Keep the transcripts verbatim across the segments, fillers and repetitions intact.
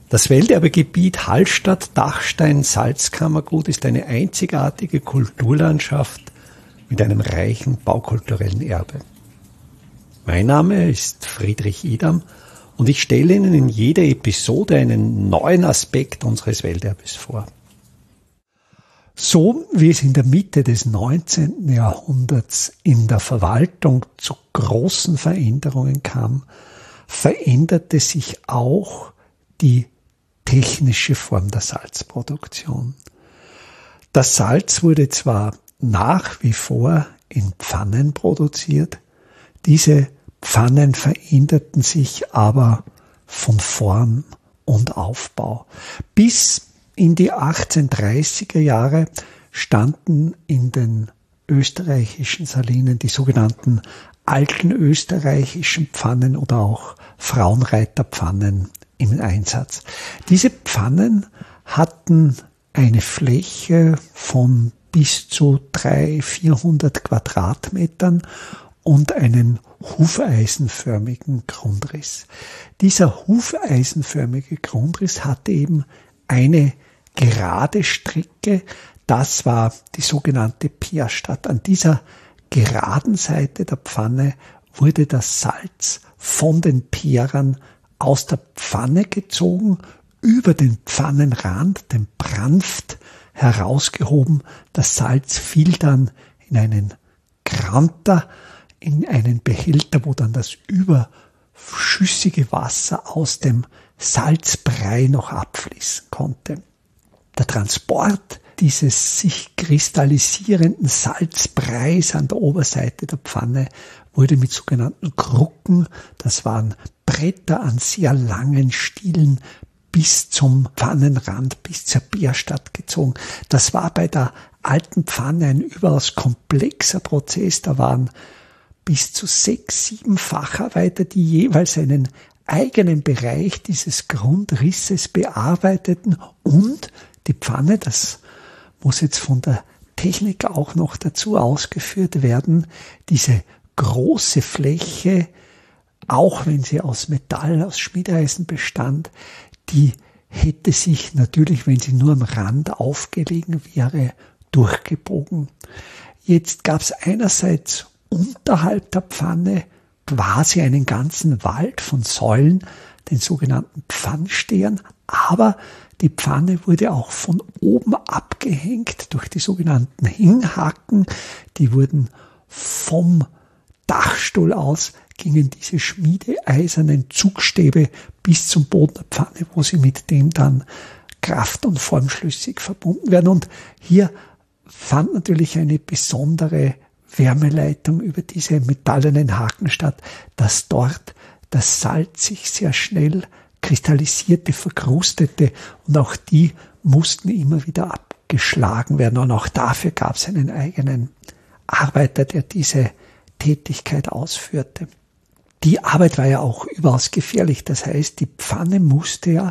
Das Welterbegebiet Hallstatt-Dachstein-Salzkammergut ist eine einzigartige Kulturlandschaft mit einem reichen baukulturellen Erbe. Mein Name ist Friedrich Idam und ich stelle Ihnen in jeder Episode einen neuen Aspekt unseres Welterbes vor. So wie es in der Mitte des neunzehnten Jahrhunderts in der Verwaltung zu großen Veränderungen kam, veränderte sich auch die technische Form der Salzproduktion. Das Salz wurde zwar nach wie vor in Pfannen produziert, diese Pfannen veränderten sich aber von Form und Aufbau. Bis in die achtzehnhundertdreißiger Jahre standen in den österreichischen Salinen die sogenannten alten österreichischen Pfannen oder auch Frauenreiterpfannen im Einsatz. Diese Pfannen hatten eine Fläche von bis zu dreihundert, vierhundert Quadratmetern und einen hufeisenförmigen Grundriss. Dieser hufeisenförmige Grundriss hatte eben eine gerade Strecke, das war die sogenannte Pierstadt. An dieser geraden Seite der Pfanne wurde das Salz von den Pierern aus der Pfanne gezogen, über den Pfannenrand, den Branft, herausgehoben. Das Salz fiel dann in einen Granter, in einen Behälter, wo dann das überschüssige Wasser aus dem Salzbrei noch abfließen konnte. Der Transport dieses sich kristallisierenden Salzbreis an der Oberseite der Pfanne wurde mit sogenannten Krucken, das waren Bretter an sehr langen Stielen, bis zum Pfannenrand, bis zur Pierstadt gezogen. Das war bei der alten Pfanne ein überaus komplexer Prozess. Da waren bis zu sechs, sieben Facharbeiter, die jeweils einen eigenen Bereich dieses Grundrisses bearbeiteten und die Pfanne, das muss jetzt von der Technik auch noch dazu ausgeführt werden, diese große Fläche, auch wenn sie aus Metall, aus Schmiedeeisen bestand, die hätte sich natürlich, wenn sie nur am Rand aufgelegen wäre, durchgebogen. Jetzt gab es einerseits unterhalb der Pfanne quasi einen ganzen Wald von Säulen, den sogenannten Pfannstehern, aber die Pfanne wurde auch von oben abgehängt durch die sogenannten Hinghaken. Die wurden vom Dachstuhl aus, gingen diese schmiedeeisernen Zugstäbe bis zum Boden der Pfanne, wo sie mit dem dann kraft- und formschlüssig verbunden werden. Und hier fand natürlich eine besondere Wärmeleitung über diese metallenen Haken statt, dass dort das Salz sich sehr schnell kristallisierte, verkrustete und auch die mussten immer wieder abgeschlagen werden. Und auch dafür gab es einen eigenen Arbeiter, der diese Tätigkeit ausführte. Die Arbeit war ja auch überaus gefährlich. Das heißt, die Pfanne musste ja,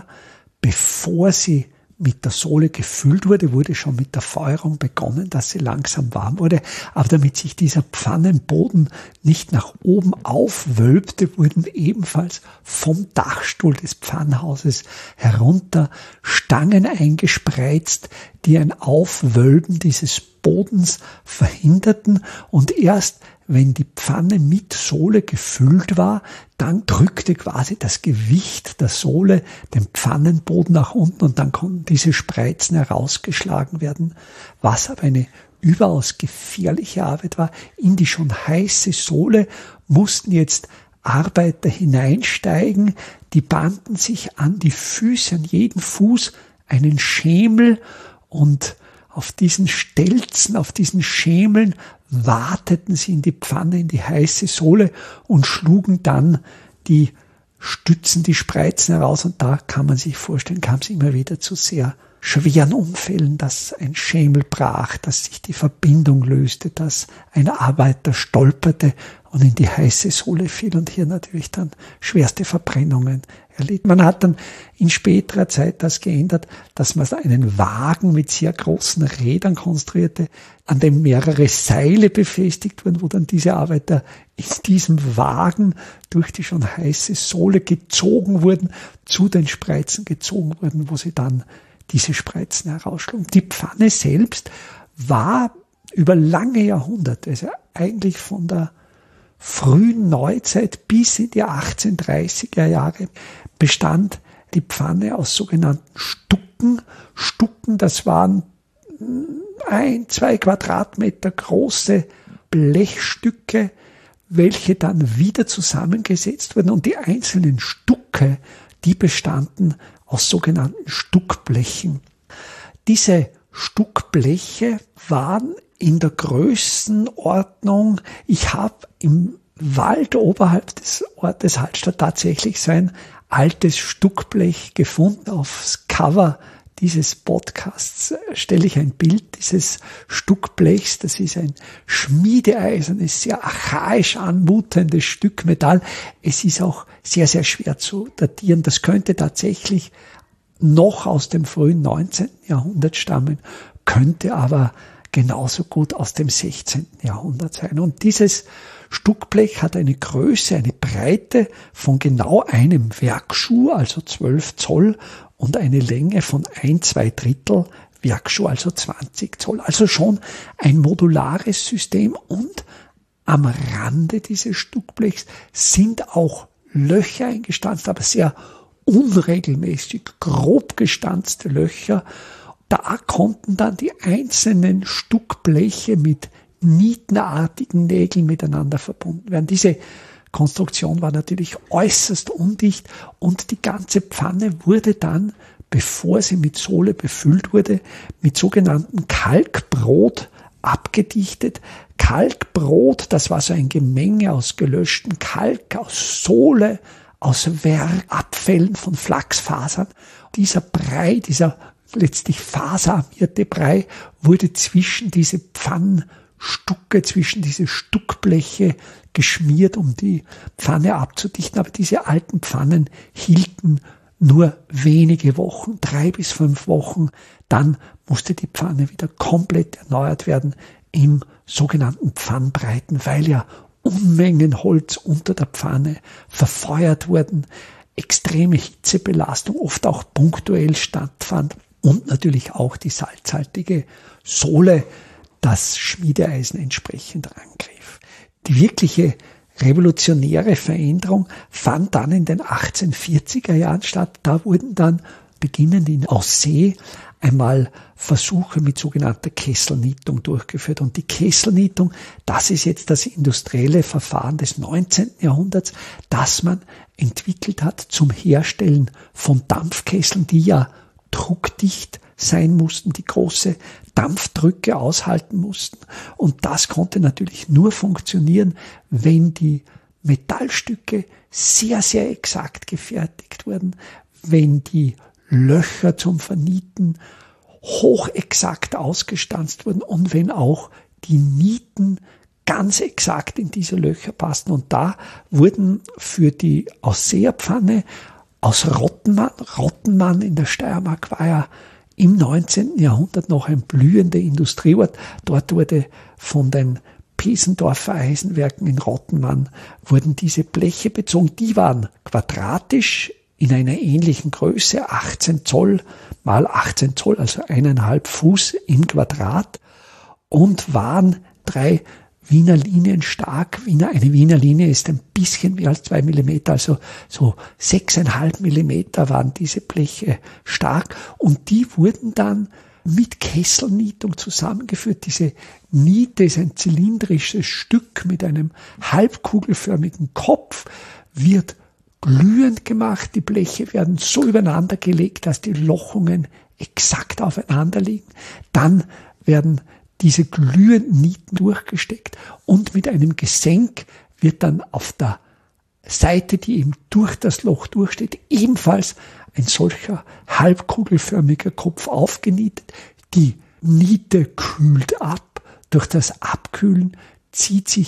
bevor sie mit der Sohle gefüllt wurde, wurde schon mit der Feuerung begonnen, dass sie langsam warm wurde. Aber damit sich dieser Pfannenboden nicht nach oben aufwölbte, wurden ebenfalls vom Dachstuhl des Pfannhauses herunter Stangen eingespreizt, die ein Aufwölben dieses Bodens verhinderten. Und erst wenn die Pfanne mit Sohle gefüllt war, dann drückte quasi das Gewicht der Sohle den Pfannenboden nach unten und dann konnten diese Spreizen herausgeschlagen werden, was aber eine überaus gefährliche Arbeit war. In die schon heiße Sohle mussten jetzt Arbeiter hineinsteigen, die banden sich an die Füße, an jeden Fuß einen Schemel und auf diesen Stelzen, auf diesen Schemeln warteten sie in die Pfanne, in die heiße Sohle und schlugen dann die Stützen, die Spreizen heraus. Und da kann man sich vorstellen, kam es immer wieder zu sehr schweren Unfällen, dass ein Schemel brach, dass sich die Verbindung löste, dass ein Arbeiter stolperte und in die heiße Sohle fiel und hier natürlich dann schwerste Verbrennungen erlitt. Man hat dann in späterer Zeit das geändert, dass man einen Wagen mit sehr großen Rädern konstruierte, an dem mehrere Seile befestigt wurden, wo dann diese Arbeiter in diesem Wagen durch die schon heiße Sohle gezogen wurden, zu den Spreizen gezogen wurden, wo sie dann diese Spreizen herausschlugen. Die Pfanne selbst war über lange Jahrhunderte, also eigentlich von der frühen Neuzeit bis in die achtzehnhundertdreißiger Jahre, bestand die Pfanne aus sogenannten Stucken. Stucken, das waren ein, zwei Quadratmeter große Blechstücke, welche dann wieder zusammengesetzt wurden. Und die einzelnen Stucke, die bestanden aus sogenannten Stuckblechen. Diese Stuckbleche waren in der Größenordnung, ich habe im Wald oberhalb des Ortes Hallstatt tatsächlich so ein altes Stuckblech gefunden. Aufs Cover dieses Podcasts stelle ich ein Bild dieses Stuckblechs. Das ist ein schmiedeeisernes, sehr archaisch anmutendes Stück Metall. Es ist auch sehr, sehr schwer zu datieren. Das könnte tatsächlich noch aus dem frühen neunzehnten Jahrhundert stammen, könnte aber genauso gut aus dem sechzehnten Jahrhundert sein. Und dieses Stuckblech hat eine Größe, eine Breite von genau einem Werkschuh, also zwölf Zoll, und eine Länge von ein, zwei Drittel Werkschuh, also zwanzig Zoll. Also schon ein modulares System. Und am Rande dieses Stuckblechs sind auch Löcher eingestanzt, aber sehr unregelmäßig, grob gestanzte Löcher. Da konnten dann die einzelnen Stuckbleche mit nietenartigen Nägeln miteinander verbunden werden. Diese Konstruktion war natürlich äußerst undicht und die ganze Pfanne wurde dann, bevor sie mit Sohle befüllt wurde, mit sogenannten Kalkbrot abgedichtet. Kalkbrot, das war so ein Gemenge aus gelöschtem Kalk, aus Sohle, aus Werkabfällen von Flachsfasern. Dieser Brei, dieser letztlich faserarmierte Brei, wurde zwischen diese Pfannenstucke, zwischen diese Stuckbleche geschmiert, um die Pfanne abzudichten. Aber diese alten Pfannen hielten nur wenige Wochen, drei bis fünf Wochen. Dann musste die Pfanne wieder komplett erneuert werden im sogenannten Pfannbreiten, weil ja Unmengen Holz unter der Pfanne verfeuert wurden, extreme Hitzebelastung oft auch punktuell stattfand und natürlich auch die salzhaltige Sohle das Schmiedeeisen entsprechend angriff. Die wirkliche revolutionäre Veränderung fand dann in den achtzehnhundertvierziger Jahren statt. Da wurden dann beginnend in Aussee einmal Versuche mit sogenannter Kesselnietung durchgeführt. Und die Kesselnietung, das ist jetzt das industrielle Verfahren des neunzehnten Jahrhunderts, das man entwickelt hat zum Herstellen von Dampfkesseln, die ja druckdicht sein mussten, die große Dampfdrücke aushalten mussten. Und das konnte natürlich nur funktionieren, wenn die Metallstücke sehr, sehr exakt gefertigt wurden, wenn die Löcher zum Vernieten hochexakt ausgestanzt wurden und wenn auch die Nieten ganz exakt in diese Löcher passten. Und da wurden für die Ausseherpfanne aus Rottenmann, Rottenmann in der Steiermark war ja im neunzehnten Jahrhundert noch ein blühender Industrieort. Dort wurde von den Pesendorfer Eisenwerken in Rottenmann wurden diese Bleche bezogen. Die waren quadratisch in einer ähnlichen Größe, achtzehn Zoll mal achtzehn Zoll, also eineinhalb Fuß im Quadrat, und waren drei Wiener Linien stark. Wiener, eine Wiener Linie ist ein bisschen mehr als zwei Millimeter, also so sechseinhalb Millimeter waren diese Bleche stark, und die wurden dann mit Kesselnietung zusammengeführt. Diese Niete ist ein zylindrisches Stück mit einem halbkugelförmigen Kopf, wird glühend gemacht. Die Bleche werden so übereinander gelegt, dass die Lochungen exakt aufeinander liegen. Dann werden diese glühenden Nieten durchgesteckt und mit einem Gesenk wird dann auf der Seite, die eben durch das Loch durchsteht, ebenfalls ein solcher halbkugelförmiger Kopf aufgenietet. Die Niete kühlt ab. Durch das Abkühlen zieht sich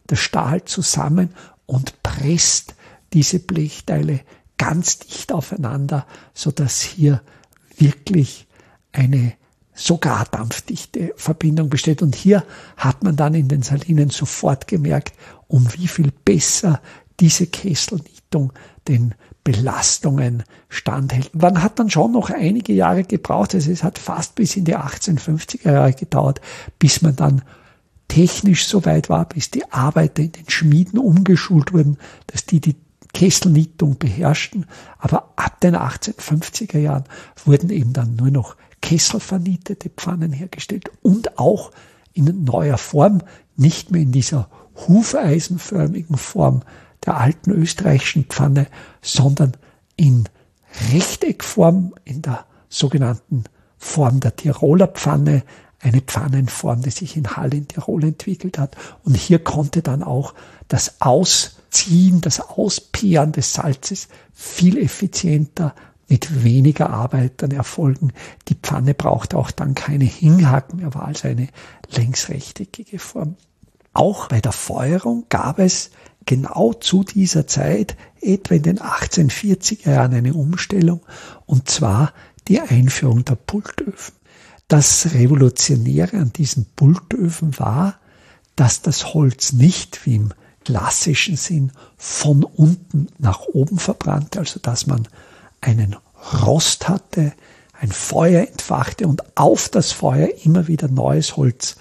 das Stahl zusammen und presst diese Blechteile ganz dicht aufeinander, sodass hier wirklich eine sogar dampfdichte Verbindung besteht. Und hier hat man dann in den Salinen sofort gemerkt, um wie viel besser diese Kesselnietung den Belastungen standhält. Man hat dann schon noch einige Jahre gebraucht, also es hat fast bis in die achtzehnhundertfünfziger Jahre gedauert, bis man dann technisch so weit war, bis die Arbeiter in den Schmieden umgeschult wurden, dass die die Kesselnietung beherrschten. Aber ab den achtzehnhundertfünfziger Jahren wurden eben dann nur noch kesselvernietete Pfannen hergestellt und auch in neuer Form, nicht mehr in dieser hufeisenförmigen Form der alten österreichischen Pfanne, sondern in Rechteckform, in der sogenannten Form der Tiroler Pfanne, eine Pfannenform, die sich in Hall in Tirol entwickelt hat. Und hier konnte dann auch das Ausziehen, das Auspehren des Salzes viel effizienter mit weniger Arbeitern erfolgen. Die Pfanne brauchte auch dann keine Hinghaken mehr, war also eine längsrechteckige Form. Auch bei der Feuerung gab es genau zu dieser Zeit, etwa in den achtzehnhundertvierziger Jahren, eine Umstellung, und zwar die Einführung der Pultöfen. Das Revolutionäre an diesen Pultöfen war, dass das Holz nicht wie im klassischen Sinn von unten nach oben verbrannte, also dass man einen Rost hatte, ein Feuer entfachte und auf das Feuer immer wieder neues Holz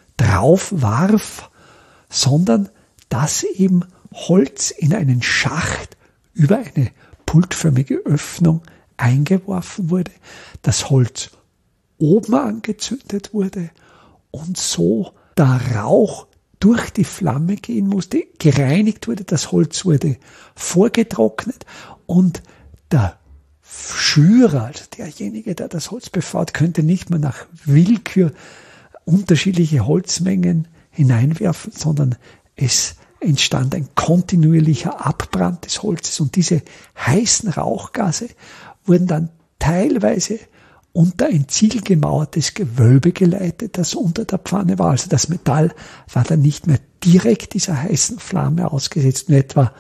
drauf warf, sondern dass eben Holz in einen Schacht über eine pultförmige Öffnung eingeworfen wurde, das Holz oben angezündet wurde und so der Rauch durch die Flamme gehen musste, gereinigt wurde, das Holz wurde vorgetrocknet und der Schürer, also derjenige, der das Holz befahrt, könnte nicht mehr nach Willkür unterschiedliche Holzmengen hineinwerfen, sondern es entstand ein kontinuierlicher Abbrand des Holzes und diese heißen Rauchgase wurden dann teilweise unter ein zielgemauertes Gewölbe geleitet, das unter der Pfanne war. Also das Metall war dann nicht mehr direkt dieser heißen Flamme ausgesetzt, nur etwa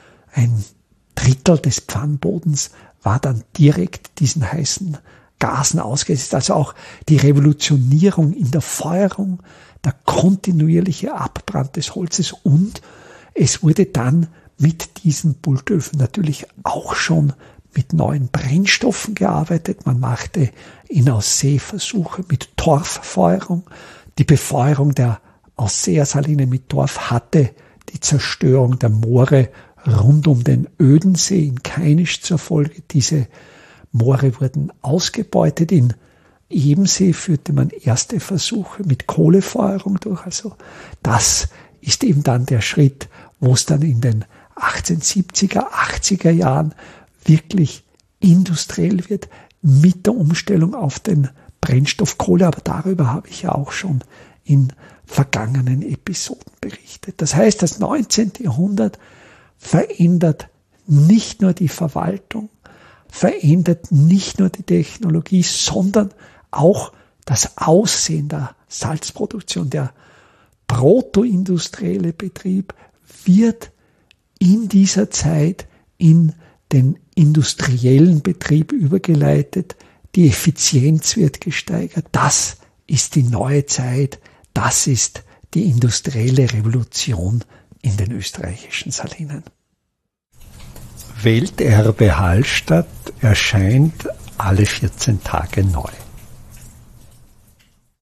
ein Drittel des Pfannbodens war dann direkt diesen heißen Gasen ausgesetzt. Also auch die Revolutionierung in der Feuerung, der kontinuierliche Abbrand des Holzes und es wurde dann mit diesen Pultöfen natürlich auch schon mit neuen Brennstoffen gearbeitet. Man machte in Aussee-Versuche mit Torffeuerung. Die Befeuerung der Ausseersaline mit Torf hatte die Zerstörung der Moore rund um den Ödensee in Kainisch zur Folge. Diese Moore wurden ausgebeutet. In Ebensee führte man erste Versuche mit Kohlefeuerung durch. Also das ist eben dann der Schritt, wo es dann in den achtzehnhundertsiebziger, achtziger Jahren wirklich industriell wird mit der Umstellung auf den Brennstoff Kohle. Aber darüber habe ich ja auch schon in vergangenen Episoden berichtet. Das heißt, das neunzehnte Jahrhundert verändert nicht nur die Verwaltung, verändert nicht nur die Technologie, sondern auch das Aussehen der Salzproduktion. Der protoindustrielle Betrieb wird in dieser Zeit in den industriellen Betrieb übergeleitet. Die Effizienz wird gesteigert. Das ist die neue Zeit. Das ist die industrielle Revolution in den österreichischen Salinen. Welterbe Hallstatt erscheint alle vierzehn Tage neu.